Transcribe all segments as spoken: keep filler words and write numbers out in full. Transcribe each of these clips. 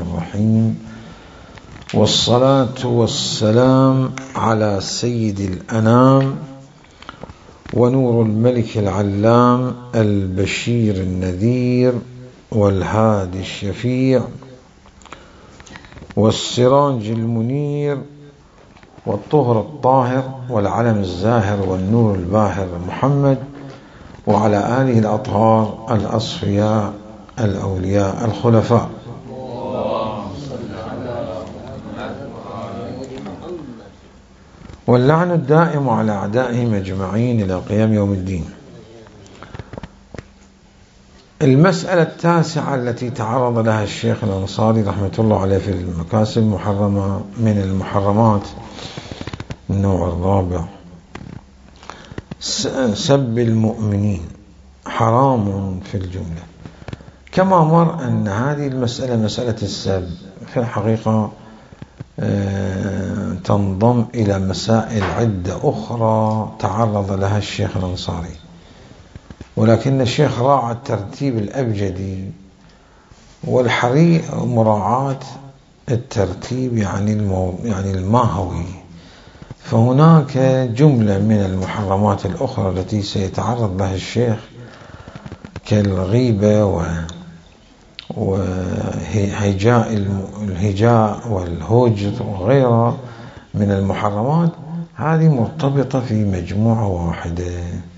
الرحيم، والصلاة والسلام على سيد الأنام ونور الملك العلام البشير النذير والهادي الشفيع والسراج المنير والطهر الطاهر والعلم الزاهر والنور الباهر محمد، وعلى آله الأطهار الأصفياء الأولياء الخلفاء. واللعن الدائم على أعدائهم أجمعين إلى قيام يوم الدين. المسألة التاسعة التي تعرض لها الشيخ الأنصاري رحمة الله عليه في المكاسب المحرمة من المحرمات النوع الرابع، سب المؤمنين حرام في الجملة. كما مر أن هذه المسألة مسألة السب في الحقيقة تنضم إلى مسائل عدة أخرى تعرض لها الشيخ الأنصاري، ولكن الشيخ راعى الترتيب الأبجدي، والحري مراعاة الترتيب يعني المو... يعني الماهوي. فهناك جملة من المحرمات الأخرى التي سيتعرض لها الشيخ كالغيبة و وهجاء الهجاء والهجر وغيرها من المحرمات، هذه مرتبطة في مجموعة واحدة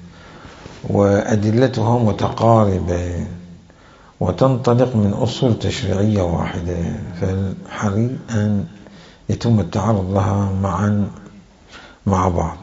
وأدلتها متقاربة وتنطلق من أصول تشريعية واحدة، فالحري أن يتم التعرض لها معا مع بعض.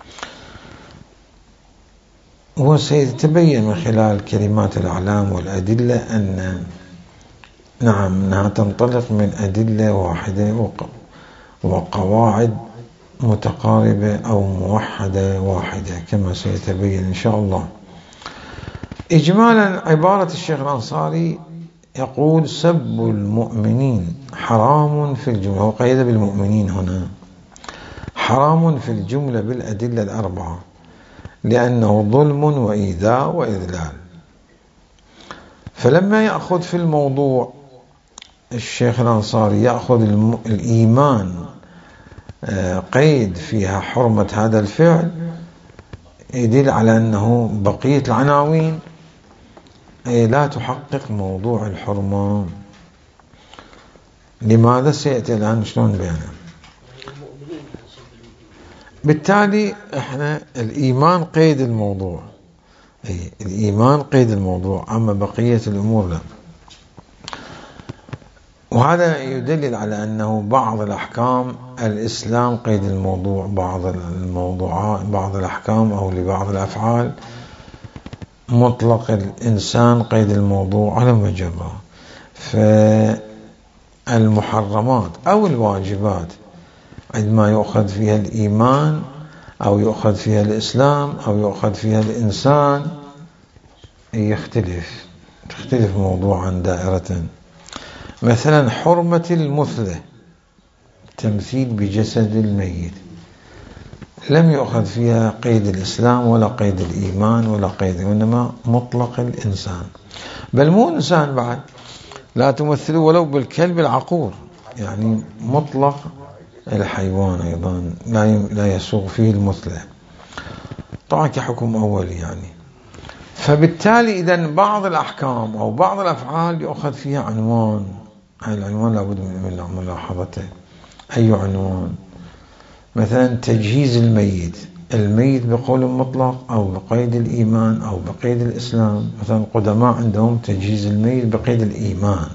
وسيتبين من خلال كلمات الأعلام والأدلة أن نعم أنها تنطلق من أدلة واحدة وقواعد متقاربة أو موحدة واحدة كما سيتبين إن شاء الله. إجمالا عبارة الشيخ الأنصاري يقول سب المؤمنين حرام في الجملة، وقيد بالمؤمنين هنا، حرام في الجملة بالأدلة الأربعة، لأنه ظلم وإيذاء وإذلال. فلما يأخذ في الموضوع الشيخ الأنصاري يأخذ الإيمان قيد فيها حرمة هذا الفعل، يدل على أنه بقية العناوين لا تحقق موضوع الحرمة. لماذا؟ سيأتي الآن شلون بيانه. بالتالي احنا الإيمان قيد الموضوع، أي الإيمان قيد الموضوع، أما بقية الأمور لا. وهذا يدلل على أنه بعض الأحكام الإسلام قيد الموضوع، بعض الموضوعات بعض الأحكام أو لبعض الأفعال مطلق الإنسان قيد الموضوع على مجرى. فالمحرمات أو الواجبات عندما يؤخذ فيها الإيمان أو يؤخذ فيها الإسلام أو يؤخذ فيها الإنسان يختلف تختلف موضوعا دائرة. مثلا حرمة المثلة، تمثيل بجسد الميت، لم يؤخذ فيها قيد الإسلام ولا قيد الإيمان ولا قيد، وإنما مطلق الإنسان. بل مو إنسان بعد، لا تمثلوا ولو بالكلب العقور، يعني مطلق الحيوان أيضا لا يسوغ فيه المثلة، طبعا كحكم أولي يعني. فبالتالي إذن بعض الأحكام أو بعض الأفعال يؤخذ فيها عنوان، هذا العنوان لابد من ملاحظته. أي عنوان؟ مثلا تجهيز الميت، الميت بقول مطلق أو بقيد الإيمان أو بقيد الإسلام. مثلا القدماء عندهم تجهيز الميت بقيد الإيمان،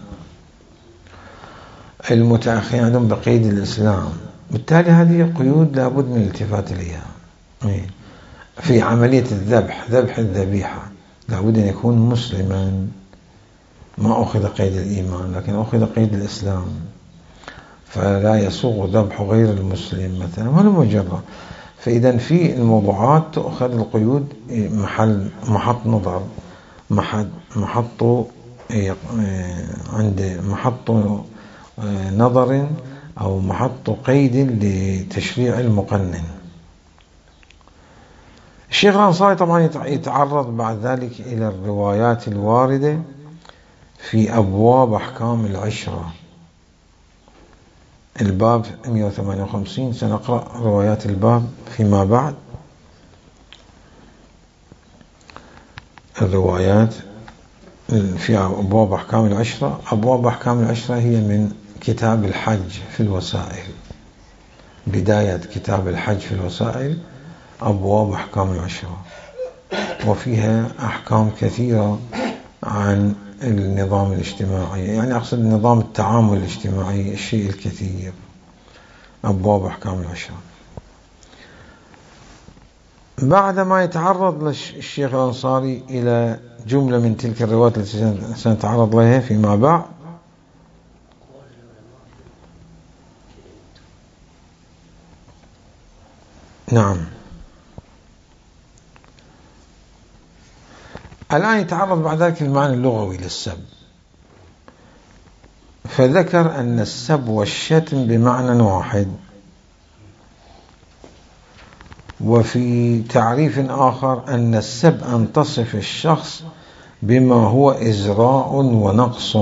المتأخرين عندهم بقيد الإسلام. بالتالي هذه قيود لابد من الالتفات إليها. في عملية الذبح، ذبح الذبيحة، لابد أن يكون مسلما، ما أخذ قيد الإيمان لكن أخذ قيد الإسلام، فلا يسوغ ذبح غير المسلم مثلا، ولا مجرد. فإذا في الموضوعات تأخذ القيود محل محط نظر، محط محط عند محط نظر أو محط قيد لتشريع المقنن. الشيخ الأنصاري طبعا يتعرض بعد ذلك إلى الروايات الواردة في أبواب أحكام العشرة، الباب مئة وثمانية وخمسين. سنقرأ روايات الباب فيما بعد. الروايات في أبواب أحكام العشرة. أبواب أحكام العشرة هي من كتاب الحج في الوسائل، بداية كتاب الحج في الوسائل أبواب أحكام العشرة، وفيها أحكام كثيرة عن النظام الاجتماعي، يعني أقصد نظام التعامل الاجتماعي، الشيء الكثير. أبواب أحكام العشرة. بعدما يتعرض الشيخ الأنصاري إلى جملة من تلك الروايات التي سنتعرض لها فيما بعد، نعم، الآن يتعرض بعد ذلك المعنى اللغوي للسب، فذكر أن السب والشتم بمعنى واحد، وفي تعريف آخر أن السب أن تصف الشخص بما هو إزراء ونقص،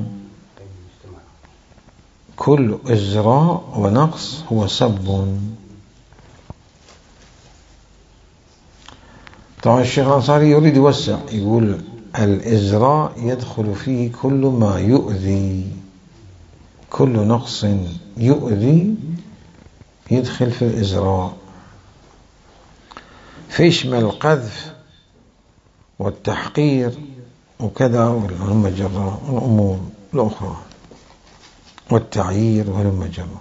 كل إزراء ونقص هو سب. طبعا الشيخ الأنصاري يريد يوسع، يقول الإزراء يدخل فيه كل ما يؤذي، كل نقص يؤذي يدخل في الإزراء، فيشمل القذف والتحقير وكذا والهلم جرة والأمور الأخرى والتعيير والهلم جرة.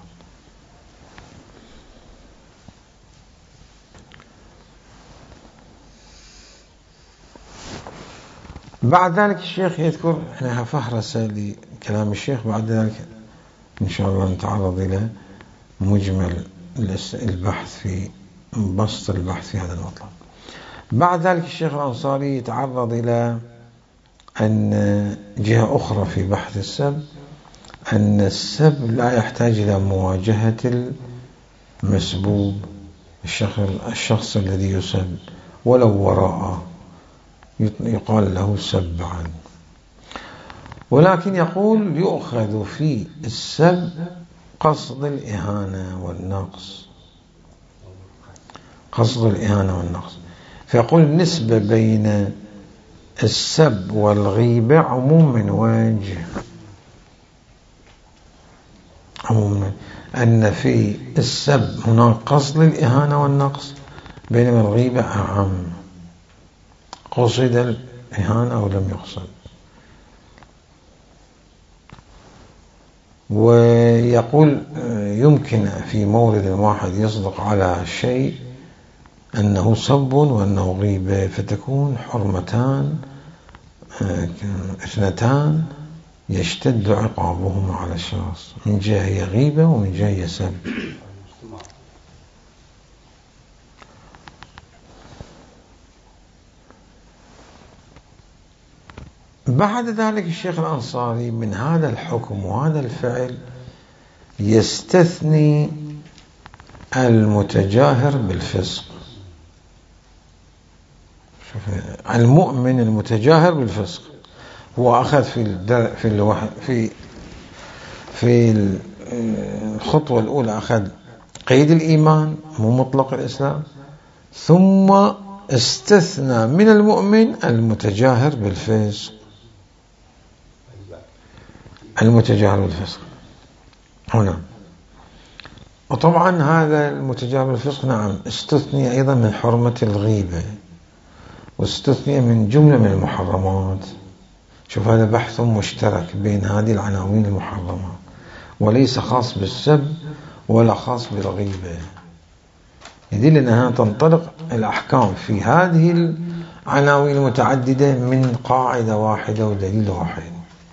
بعد ذلك الشيخ يذكر أنها فهرسة لكلام الشيخ، بعد ذلك إن شاء الله نتعرض إلى مجمل البحث في بسط البحث في هذا المطلب. بعد ذلك الشيخ الأنصاري يتعرض إلى أن جهة أخرى في بحث السب، أن السب لا يحتاج إلى مواجهة المسبوب، الشخص الذي يسب ولو وراءه يقال له سبعا، ولكن يقول يؤخذ في السب قصد الإهانة والنقص، قصد الإهانة والنقص. فيقول النسبة بين السب والغيبة عموم من وجه، عموم أن في السب هناك قصد الإهانة والنقص، بينما الغيبة أعم، قصد الإهانة أو لم يقصد. ويقول يمكن في مورد واحد يصدق على شيء أنه سب وأنه غيبة، فتكون حرمتان اثنتان يشتد عقابهما على الشخص، من جهة هي غيبة ومن جهة هي سب. بعد ذلك الشيخ الأنصاري من هذا الحكم وهذا الفعل يستثني المتجاهر بالفسق. المؤمن المتجاهر بالفسق هو أخذ في في الوح في في الخطوة الأولى أخذ قيد الإيمان مو مطلق الإسلام، ثم استثنى من المؤمن المتجاهر بالفسق، المتجاهر بالفسق هنا. وطبعا هذا المتجاهر بالفسق نعم استثني أيضا من حرمة الغيبة، واستثني من جملة من المحرمات. شوف هذا بحث مشترك بين هذه العناوين المحرمة، وليس خاص بالسب ولا خاص بالغيبة، يدل أنها تنطلق الأحكام في هذه العناوين المتعددة من قاعدة واحدة ودليل واحد.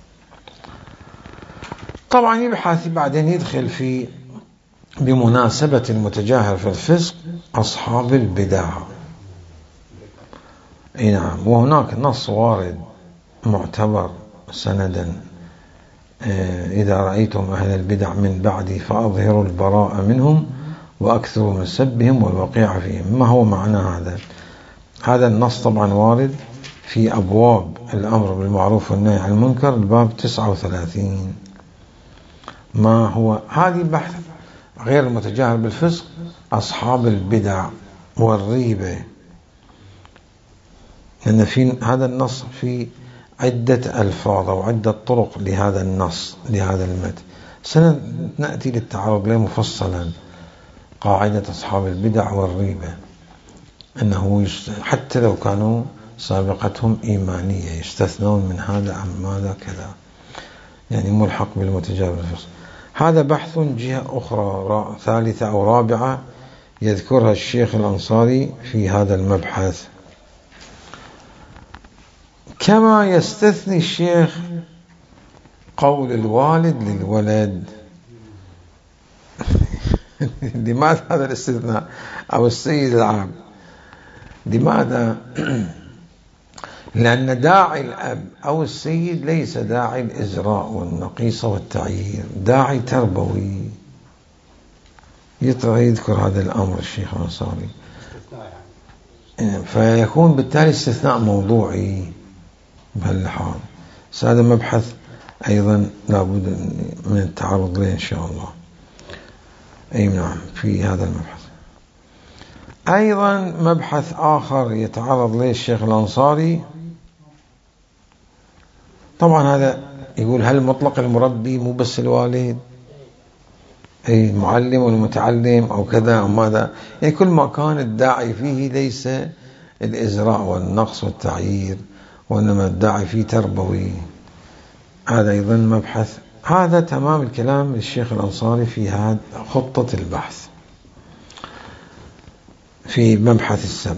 طبعا يبحث بعدين يدخل في بمناسبة المتجاهر في الفسق أصحاب البدع. اي نعم، وهناك نص وارد معتبر سندا إذا رأيتم أهل البدع من بعدي فأظهروا البراء منهم وأكثروا من سبهم والوقيع فيهم. ما هو معنى هذا؟ هذا النص طبعا وارد في أبواب الأمر بالمعروف والنهي عن المنكر، الباب تسعة وثلاثين. ما هو هذه بحث غير المتجاهر بالفسق أصحاب البدع والريبة، لأن في هذا النص في عدة ألفاظ أو عدة طرق لهذا النص لهذا المتن. سنأتي للتعرض له مفصلا. قاعدة أصحاب البدع والريبة أنه حتى لو كانوا سابقتهم إيمانية يستثنون من هذا عن ماذا كذا، يعني ملحق بالمتجاهر بالفسق. هذا بحث جهة أخرى ثالثة أو رابعة يذكرها الشيخ الأنصاري في هذا المبحث. كما يستثني الشيخ قول الوالد للولد. لماذا هذا الاستثناء؟ أو السيد العام، لماذا؟ لأن داعي الأب أو السيد ليس داعي الإزراء والنقيصة والتعيير، داعي تربوي. يذكر هذا الأمر الشيخ الأنصاري، فيكون بالتالي استثناء موضوعي بهالحال. هذا مبحث أيضا لابد من التعرض له إن شاء الله. أي نعم، في هذا المبحث أيضا مبحث آخر يتعرض له الشيخ الأنصاري. طبعا هذا يقول هل مطلق المربي مو بس الوالد، أي المعلم والمتعلم أو كذا أو ماذا، يعني كل ما كان الداعي فيه ليس الإزراء والنقص والتعيير، وإنما الداعي فيه تربوي. هذا أيضا مبحث. هذا تمام الكلام للشيخ الأنصاري في هذا خطة البحث في مبحث السب.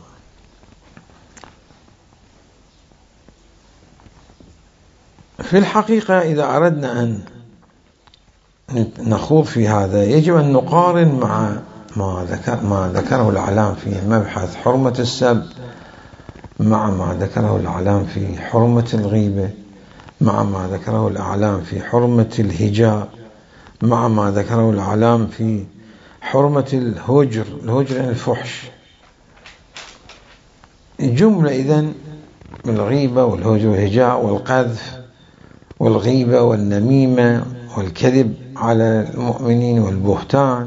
في الحقيقة إذا أردنا أن نخوض في هذا يجب أن نقارن مع ما ذكر ما ذكره الإعلام في مبحث حرمة السب مع ما ذكره الإعلام في حرمة الغيبة، مع ما ذكره الإعلام في حرمة الهجاء، مع ما ذكره الإعلام في حرمة الهجر. الهجر يعني الفحش. الجملة إذن من الغيبة والهجر والهجاء والقذف والغيبة والنميمة والكذب على المؤمنين والبهتان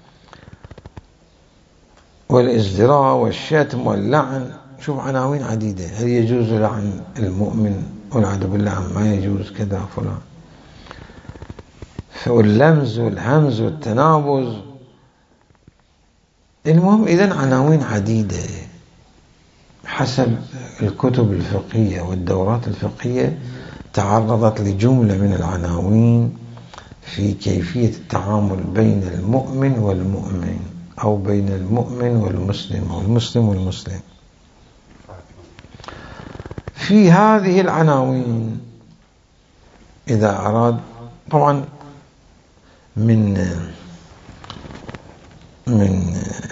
والازدراء والشتم واللعن. شوف عناوين عديدة. هل يجوز لعن المؤمن والعياذ بالله ما يجوز كذا فلان، واللمز والهمز والتنابز. المهم إذن عناوين عديدة حسب الكتب الفقهية والدورات الفقهية تعرضت لجملة من العناوين في كيفية التعامل بين المؤمن والمؤمن أو بين المؤمن والمسلم أو المسلم والمسلم. في هذه العناوين إذا أراد طبعا من من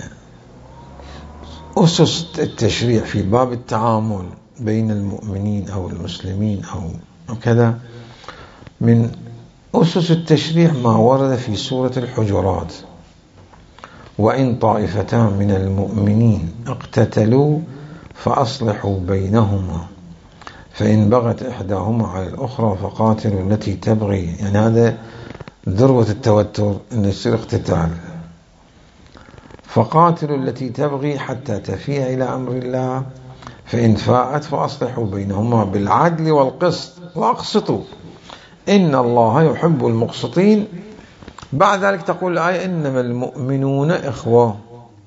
أسس التشريع في باب التعامل بين المؤمنين أو المسلمين أو كذا، من أسس التشريع ما ورد في سورة الحجرات: وإن طائفتان من المؤمنين اقتتلوا فأصلحوا بينهما فإن بغت إحداهما على الأخرى فقاتلوا التي تبغي. يعني هذا ذروة التوتر أن يصير اقتتال. فقاتلوا التي تبغي حتى تفيء إلى أمر الله فإن فاءت فأصلحوا بينهما بالعدل والقسط وأقسطوا إن الله يحب المقسطين. بعد ذلك تقول الآية: إنما المؤمنون إخوة.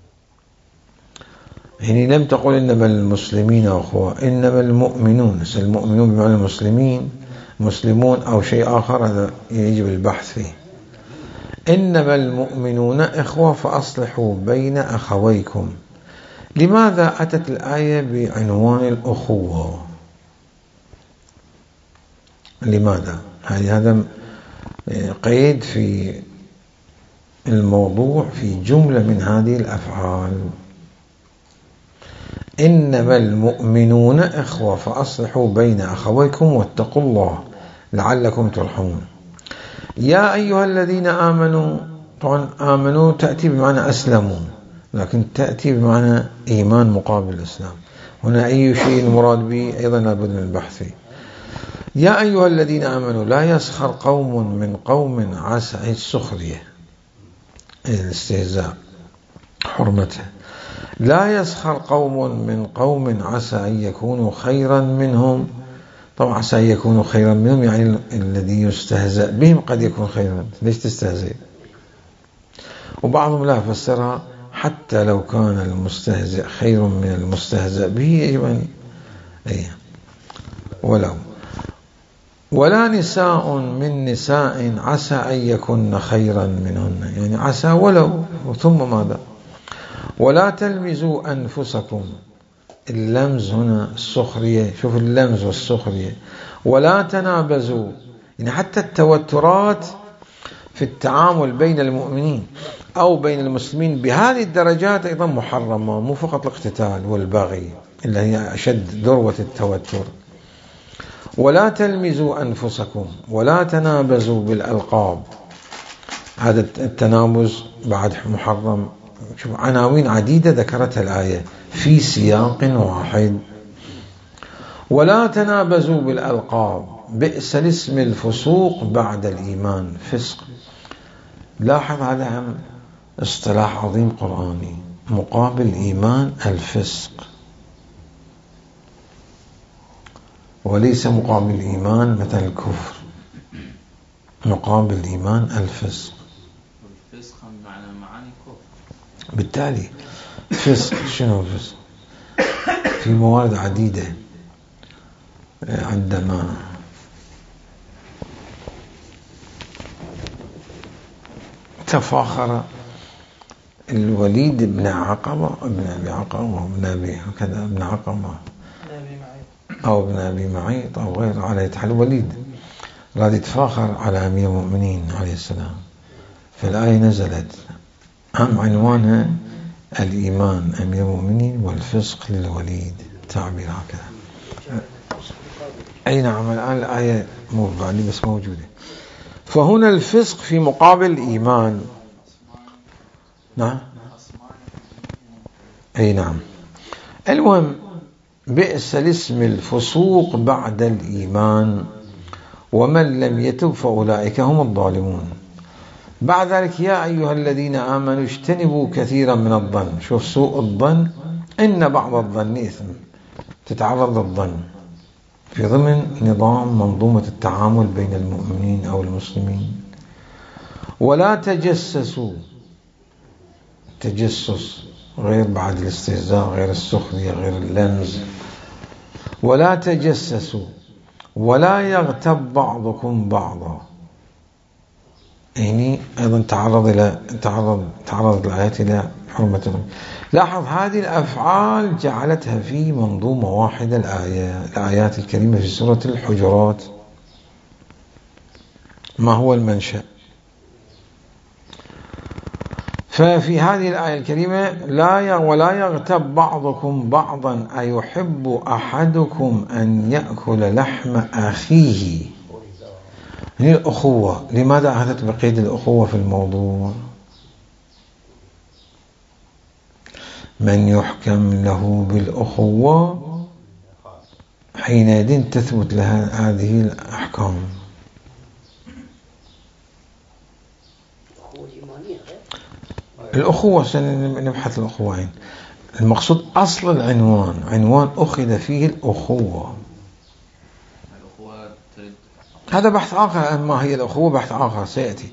يعني لم تقل إنما المسلمين أخوة، إنما المؤمنون. المؤمنون بمعنى المسلمين، مسلمون أو شيء آخر، هذا يجب البحث فيه. إنما المؤمنون إخوة فأصلحوا بين أخويكم. لماذا أتت الآية بعنوان الأخوة؟ لماذا؟ هذا قيد في الموضوع في جملة من هذه الأفعال. إنما المؤمنون إخوة فأصلحوا بين أخويكم واتقوا الله لعلكم ترحمون. يا أيها الذين آمنوا. طبعا آمنوا تأتي بمعنى أسلموا، لكن تأتي بمعنى إيمان مقابل الإسلام. هنا أي شيء المراد به أيضا لابد من البحث فيه. يا أيها الذين آمنوا لا يسخر قوم من قوم عسى السخرية الاستهزاء حرمته. لا يسخر قوم من قوم عسى أن يكونوا خيرا منهم. طبعا عسى أن يكونوا خيرا منهم يعني الذي يستهزأ بهم قد يكون خيرا، ليش تستهزئ؟ وبعضهم لا فسرها حتى لو كان المستهزئ خير من المستهزأ به يجب أن أيه. ولو ولا نساء من نساء عسى أن يكن خيرا منهن، يعني عسى ولو، ثم ماذا؟ ولا تلمزوا أنفسكم. اللمز هنا السخرية، شوف اللمز والسخرية. ولا تنابزوا، يعني حتى التوترات في التعامل بين المؤمنين أو بين المسلمين بهذه الدرجات أيضا محرمة، مو فقط الاقتتال والبغي اللي هي أشد ذروة التوتر. ولا تلمزوا أنفسكم ولا تنابزوا بالألقاب. هذا التنابز بعد محرم. شوف عناوين عديدة ذكرتها الآية في سياق واحد. ولا تنابزوا بالألقاب بئس الاسم الفسوق بعد الإيمان، فسق. لاحظ هذا هم اصطلاح عظيم قرآني، مقابل الإيمان الفسق، وليس مقابل الإيمان مثل الكفر، مقابل الإيمان الفسق. الفسق معنى معاني كفر. بالتالي فسق شنو الفسق؟ في موارد عديدة. عندما تفاخر الوليد بن عقبة ابن أبي عقبة ابن أبي هكذا ابن عقبة أو ابن أبي معيط أو غير، على يتحل الوليد راد يتفاخر على أمير المؤمنين عليه السلام، فالآية نزلت أهم عنوانها الإيمان أمير المؤمنين والفسق للوليد، تعبير هكذا. أي نعم، الآن الآية مو بعدي بس موجودة. فهنا الفسق في مقابل الإيمان. نعم أي نعم. المهم بئس الاسم الفسوق بعد الإيمان ومن لم يتب فأولئك هم الظالمون. بعد ذلك يا أيها الذين آمنوا اجتنبوا كثيرا من الظن. شوف سوء الظن، إن بعض الظن إثم، تتعرض للظن في ضمن نظام منظومة التعامل بين المؤمنين أو المسلمين. ولا تجسسوا، تجسس غير بعد الاستهزاء، غير السخرية، غير اللمز. ولا تجسسوا ولا يغتب بعضكم بعضا، يعني أيضا تعرض إلى تعرض تعرض الآيات إلى حرمة. لاحظ هذه الأفعال جعلتها في منظومة واحدة الآية الآيات الكريمة في سورة الحجرات. ما هو المنشأ؟ ففي هذه الآية الكريمة لا ولا يغتب بعضكم بعضا أيحب أحدكم أن يأكل لحم أخيه. هي الأخوة، لماذا أخذت بقيد الأخوة في الموضوع؟ من يحكم له بالأخوة حينئذ تثبت لها هذه الأحكام. الأخوة سنبحث الأخوين. المقصود أصل العنوان، عنوان أخذ فيه الأخوة، هذا بحث آخر. ما هي الأخوة بحث آخر سيأتي.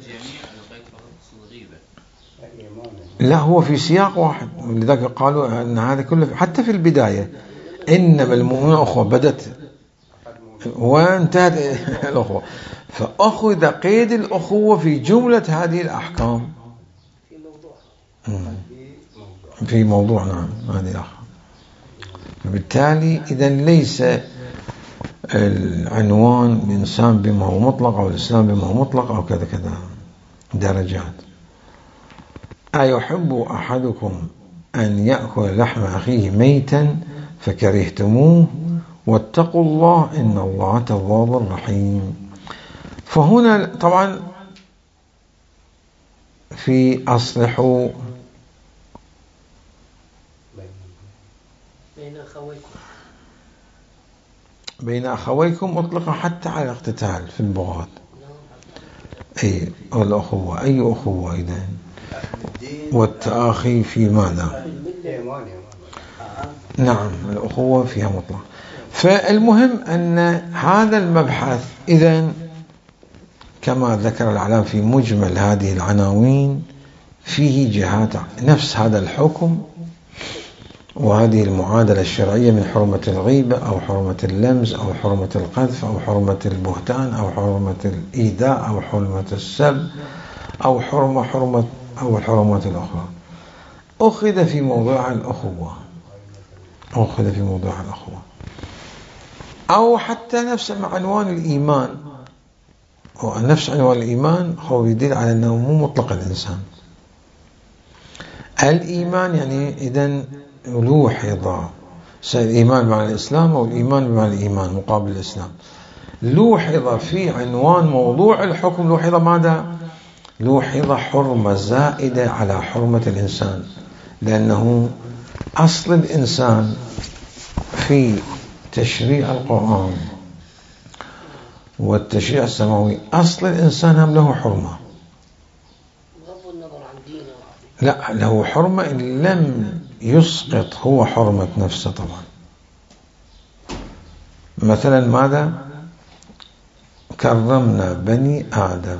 لا هو في سياق واحد، لذلك قالوا أن هذا كله حتى في البداية إنما المؤمنون أخوة بدت وانتهت الأخوة، فأخذ قيد الأخوة في جملة هذه الأحكام في موضوع نعم هذه الأخوة. فبالتالي إذا ليس العنوان الإنسان بما هو مطلق أو الإسلام بما هو مطلق أو كذا كذا، درجات. أيحب أحدكم أن يأكل لحم أخيه ميتا فكرهتموه واتقوا الله إن الله تواب رحيم. فهنا طبعا في أصلحوا بين أخويكم، بين أخويكم أطلق حتى على الاقتتال في البغاة. أي الأخوة، أي أخوة إذن؟ والتآخي في ماذا؟ نعم الأخوة فيها مطلق. فالمهم أن هذا المبحث إذن كما ذكر العلام في مجمل هذه العناوين فيه جهات نفس هذا الحكم وهذه المعادلة الشرعية من حرمة الغيبة أو حرمة اللمز أو حرمة القذف أو حرمة البهتان أو حرمة الإيذاء أو حرمة السب أو حرمة حرمة أو الحرمات الأخرى أخذ في موضوع الأخوة أخذ في موضوع الأخوة أو حتى نفس عنوان الإيمان ونفس عنوان الإيمان هو يدل على أنه مو مطلق الإنسان. الإيمان يعني إذن لوحظ الإيمان مع الإسلام أو الإيمان مع الإيمان مقابل الإسلام. لوحظ في عنوان موضوع الحكم لوحظ ماذا؟ لوحظ حرمة زائدة على حرمة الإنسان، لأنه أصل الإنسان في تشريع القرآن والتشريع السماوي أصل الإنسان هم له حرمة، لا له حرمة إن لم يسقط هو حرمة نفسه. طبعا مثلا ماذا؟ كرمنا بني آدم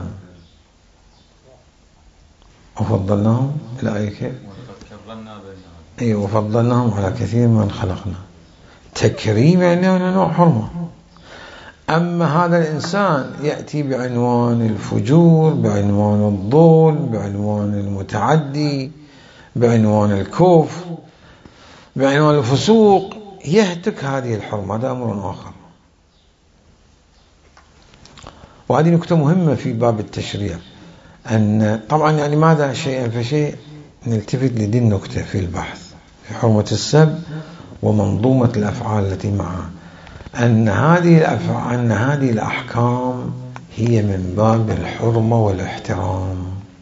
وفضلناهم الآية كيف؟ أي وفضلناهم على كثير من خلقنا. تكريم يعني نوع حرمة. أما هذا الإنسان يأتي بعنوان الفجور، بعنوان الظلم، بعنوان المتعدي، بعنوان الكفر، بعنوان الفسوق، يهتك هذه الحرمة. هذا أمر آخر. وهذه نكتة مهمة في باب التشريع، أن طبعا يعني ماذا شيئا فشيء نلتفت لدي النكتة في البحث في حرمة السب ومنظومة الأفعال التي معها، أن هذه الأفعال أن هذه الأحكام هي من باب الحرمة والاحترام.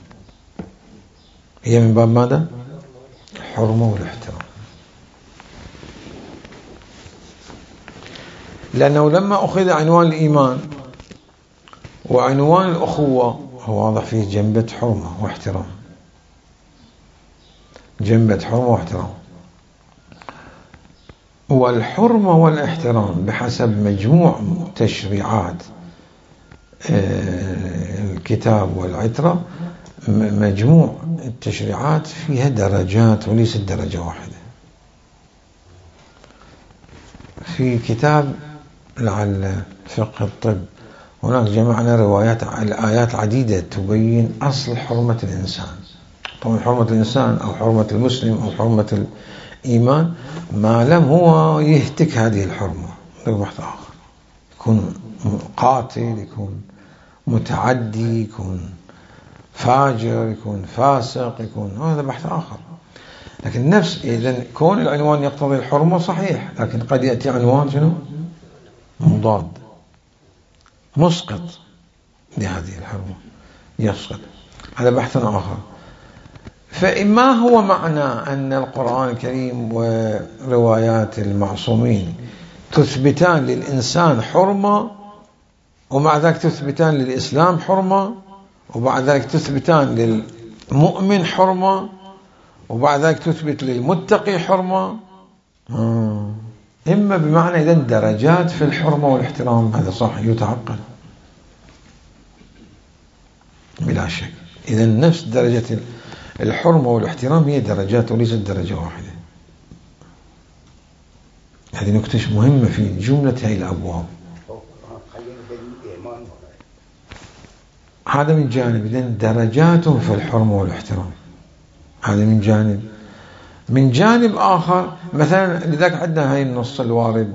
هي من باب ماذا؟ الحرمة والاحترام. لأنه لما أخذ عنوان الإيمان وعنوان الأخوة هو واضح فيه جنبة حرمة واحترام، جنبة حرمة واحترام. والحرمة والاحترام بحسب مجموع تشريعات الكتاب والعترة، مجموع التشريعات فيها درجات وليست درجة واحدة. في كتاب لعل فقه الطب هناك جمعنا روايات الآيات عديدة تبين أصل حرمة الإنسان. طبعا حرمة الإنسان أو حرمة المسلم أو حرمة الإيمان ما لم هو يهتك هذه الحرمة، هذا بحث آخر. يكون قاتل، يكون متعدي، يكون فاجر، يكون فاسق، يكون هذا بحث آخر. لكن نفس إذن كون العنوان يقتضي الحرمة صحيح، لكن قد يأتي عنوان شنو؟ مضاد مسقط لهذه الحرمة، يسقط. هذا بحث آخر. فإما هو معنى أن القرآن الكريم وروايات المعصومين تثبتان للإنسان حرمة، ومع ذلك تثبتان للإسلام حرمة، وبعد ذلك تثبتان للمؤمن حرمة، وبعد ذلك تثبت للمتقي حرمة. آه. إما بمعنى إذن درجات في الحرمة والاحترام، هذا صح يتعقل بلا شك. إذن نفس درجة الحرمة والاحترام هي درجات وليست درجة واحدة. هذه نكتة مهمة في جملة هذه الأبواب. هذا من جانب. إذن درجات في الحرمة والاحترام، هذا من جانب. من جانب آخر مثلا لذلك عندنا هاي النص الوارد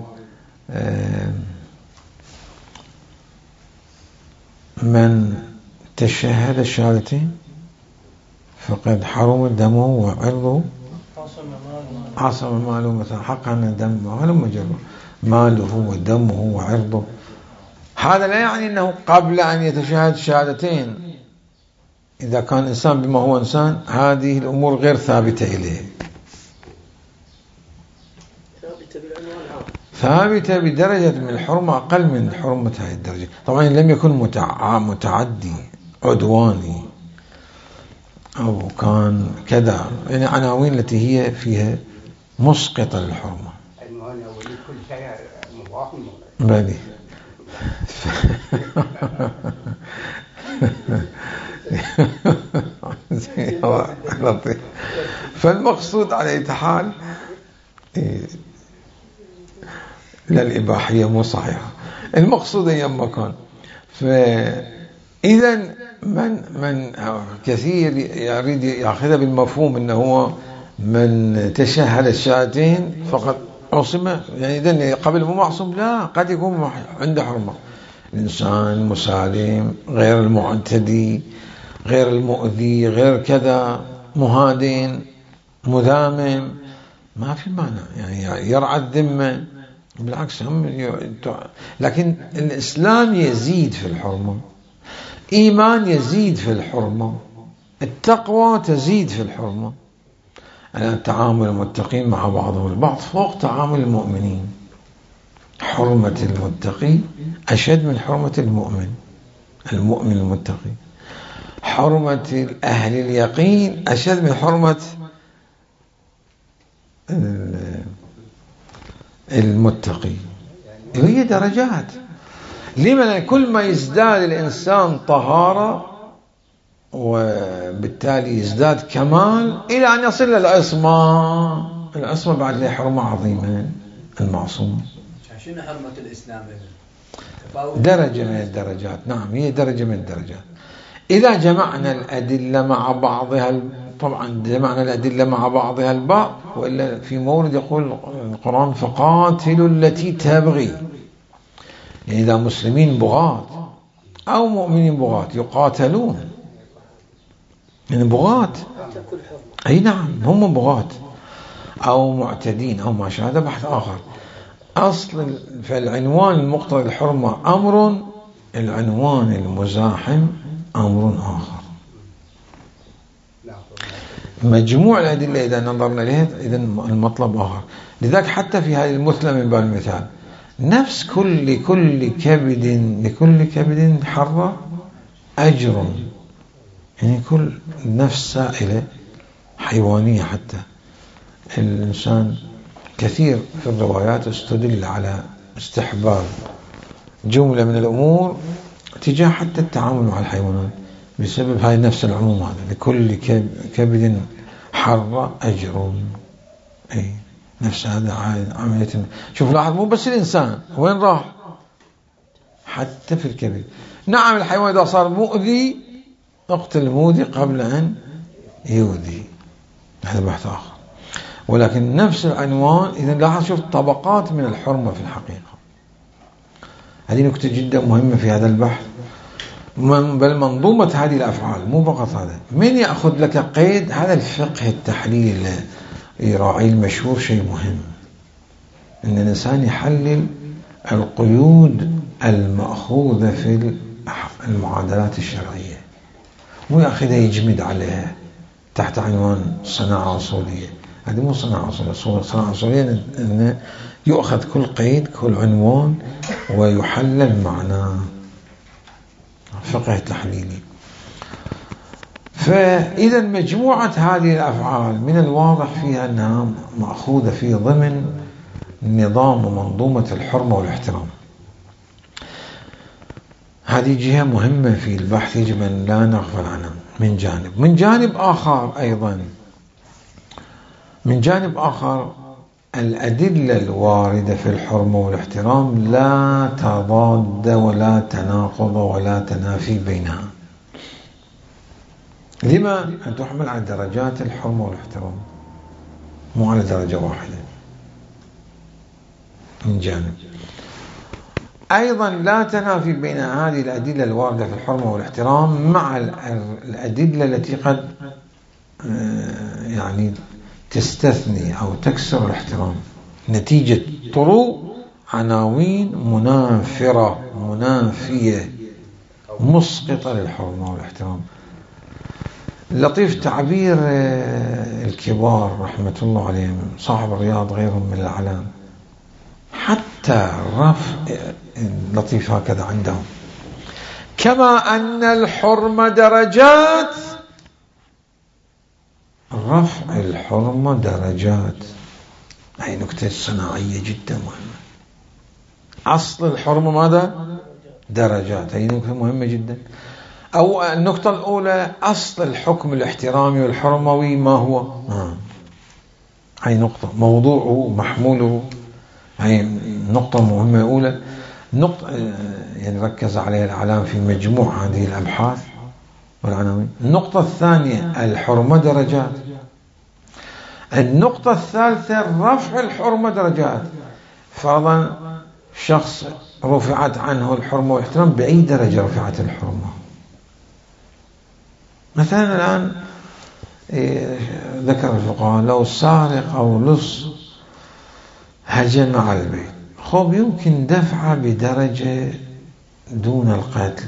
من تشهد الشهادتين فقد حرم دمه وعرضه عصم ماله، مثلا حق أن دمه ماله ودمه وعرضه. هذا لا يعني أنه قبل أن يتشهد الشهادتين إذا كان إنسان بما هو إنسان هذه الأمور غير ثابتة إليه، ثابتة بدرجة من الحرمة أقل من حرمة هذه الدرجة. طبعا لم يكن متعدي عدواني أو كان كذا، يعني عناوين التي هي فيها مسقطة للحرمة. كل شيء مباح بلي. فالمقصود على أي حال للإباحية مو صحيحة، المقصود أيام مكان. فإذا من من كثير يريد يأخذها بالمفهوم أنه هو من تشهد الشاتين فقط عصم، يعني إذن قبل مو معصوم، لا، قد يكون عنده حرمة. الإنسان مسالم، غير المعتدي، غير المؤذي، غير كذا، مهادن، مذامم، ما في مانع، يعني يرعى الذمة، بالعكس هم. لكن الإسلام يزيد في الحرمة، إيمان يزيد في الحرمة، التقوى تزيد في الحرمة. الآن تعامل المتقين مع بعضهم البعض فوق تعامل المؤمنين. حرمة المتقي أشد من حرمة المؤمن المؤمن المتقي. حرمة أهل اليقين أشد من حرمة المتقي. هي درجات. لمن كل ما يزداد الإنسان طهارة وبالتالي يزداد كمال إلى أن يصل للعصمة. العصمة بعد لها حرمة عظيمة، المعصوم. شنو حرمة الإسلام؟ درجة من الدرجات. نعم، هي درجة من الدرجات. إذا جمعنا الأدلة مع بعضها، طبعا جمعنا الأدلة مع بعضها البعض، وإلا في مورد يقول القرآن فقاتلوا التي تبغي. يعني إذا مسلمين بغاة أو مؤمنين بغاة يقاتلون، يعني بغاة، أي نعم هم بغاة أو معتدين أو ما شابه، هذا بحث آخر. أصل فالعنوان المقتضي الحرمة أمر، العنوان المزاحم أمر آخر. مجموع الأدلة إذا نظرنا لها إذا المطلب آخر. لذلك حتى في هذه المثلة من باب المثال، نفس كل لكل كبد لكل كبد حرة أجر، يعني كل نفس سائلة حيوانية. حتى الإنسان كثير في الروايات استدل على استحباب جملة من الأمور تجاه حتى التعامل مع الحيوانات بسبب هاي نفس العموم هذا، لكل كبد حر أجر. أي نفس هذا عملية. شوف لاحظ، مو بس الإنسان وين راح، حتى في الكبد. نعم الحيوان إذا صار مؤذي اقتل المؤذي قبل أن يؤذي، هذا بحث آخر. ولكن نفس العنوان. إذا لاحظ، شوف طبقات من الحرمة في الحقيقة. هذه نكتة جدا مهمة في هذا البحث، بل منظومة هذه الأفعال، مو فقط هذا. من يأخذ لك قيد هذا الفقه التحليل يراعي المشهور، شيء مهم أن الإنسان يحلل القيود المأخوذة في المعادلات الشرعية، مو يأخذها يجمد عليها تحت عنوان صناعة أصولية. هذه مو صناعة أصولية. صناعة أصولية أن يؤخذ كل قيد كل عنوان ويحلل معناه، فقه تحليلي. فإذا مجموعة هذه الأفعال من الواضح فيها أنها مأخوذة في ضمن نظام ومنظومة الحرمة والاحترام. هذه جهة مهمة في البحث يجب أن لا نغفل عنها. من جانب من جانب آخر أيضا من جانب آخر الأدلة الواردة في الحرمة والاحترام لا تضاد ولا تناقض ولا تنافي بينها. لما أن تحمل على درجات الحرمة والاحترام، مو على درجة واحدة. من جانب أيضا لا تنافي بين هذه الأدلة الواردة في الحرمة والاحترام مع الأدلة التي قد يعني تستثني أو تكسر الاحترام نتيجة طروء عناوين منافرة منافية مسقطة للحرمة والاحترام. لطيف تعبير الكبار رحمة الله عليهم، صاحب الرياض غيرهم من الأعلام، حتى حتى رفع لطيف هكذا عندهم. كما أن الحرمة درجات، رفع الحرمة درجات. هي نكتة صناعية جدا مهمة. أصل الحرمة ماذا؟ درجات. هي نكتة مهمة جدا. أو النقطة الأولى أصل الحكم الاحترامي والحرموي ما هو؟ آه. هي نقطة موضوعه محموله. هي نقطة مهمة أولى. نقطة يعني ركز عليها الإعلام في مجموع هذه الأبحاث والعناوين. النقطة الثانية الحرمة درجات. النقطة الثالثة رفع الحرمة درجات. فرضا شخص رفعت عنه الحرمة والاحترام، بأي درجة رفعت الحرمة؟ مثلا الآن ذكر الفقهاء لو سارق أو لص هجم على البيت، خب يمكن دفعه بدرجة دون القتل،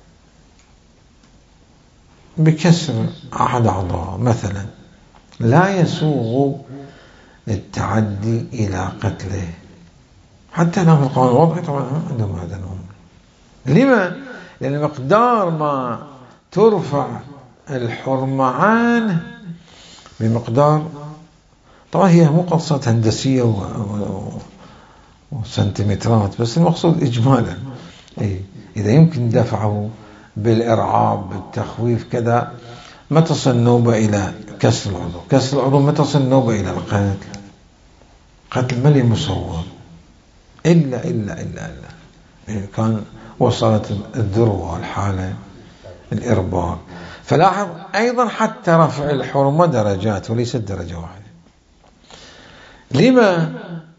بكسر أحد أعضاء مثلا، لا يسوغ التعدي إلى قتله. حتى الآن في القانون الوضعي طبعا عندهم هذا الأمر. لما؟ لأن مقدار ما ترفع الحرمة عنه بمقدار، طبعا هي مو قصة هندسية و... و... وسنتيمترات، بس المقصود إجمالا إيه؟ إذا يمكن دفعه بالإرعاب بالتخويف كذا، ما تصل النوبة إلى كسر العضو، كسر العضو ما تصل النوبة إلى القتل. قتل ملي مصور إلا إلا إلا إلا إيه كان وصلت الذروة الحالة الإرباك. فلاحظ أيضا حتى رفع الحرمة درجات وليست درجة واحدة. لما؟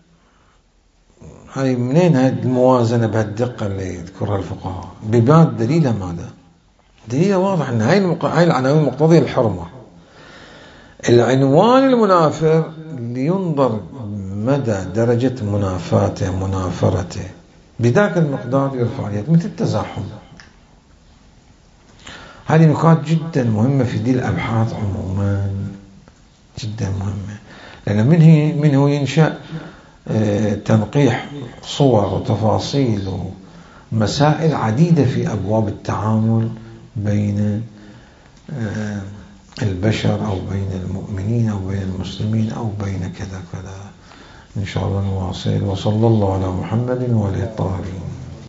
هاي منين هذه الموازنة بهالدقة اللي يذكرها الفقهاء؟ بباب دليلها ماذا؟ دليلها واضح أن هاي, المق... هاي العناوين مقتضية الحرمة. العنوان المنافر لينظر مدى درجة منافاته منافرته، بذاك المقدار يرفع اليد، مثل التزاحم. هذه نقاط جدا مهمة في دي الأبحاث عموما، جدا مهمة، لأن منه, منه ينشأ تنقيح صور وتفاصيل ومسائل عديدة في أبواب التعامل بين البشر أو بين المؤمنين أو بين المسلمين أو بين كذا كذا. إن شاء الله نواصل. وصلى الله على محمد وعلى آله الطاهرين.